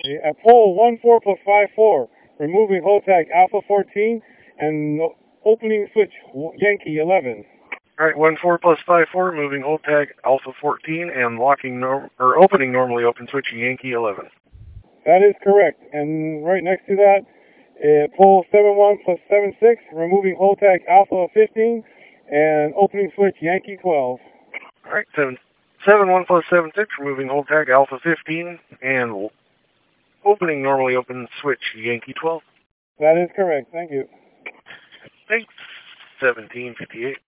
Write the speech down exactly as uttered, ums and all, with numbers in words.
At pole one four plus five four, removing hold tag Alpha fourteen and opening switch Yankee eleven. Alright, one four plus five four, moving hold tag Alpha fourteen and locking norm or opening normally open switch Yankee eleven. That is correct. And right next to that, uh, pole seven one plus seven six, removing hold tag Alpha fifteen and opening switch Yankee twelve. Alright, seven seven one plus seven six, removing hold tag Alpha fifteen and opening normally open switch Yankee twelve. That is correct. Thank you. Thanks. seventeen fifty-eight.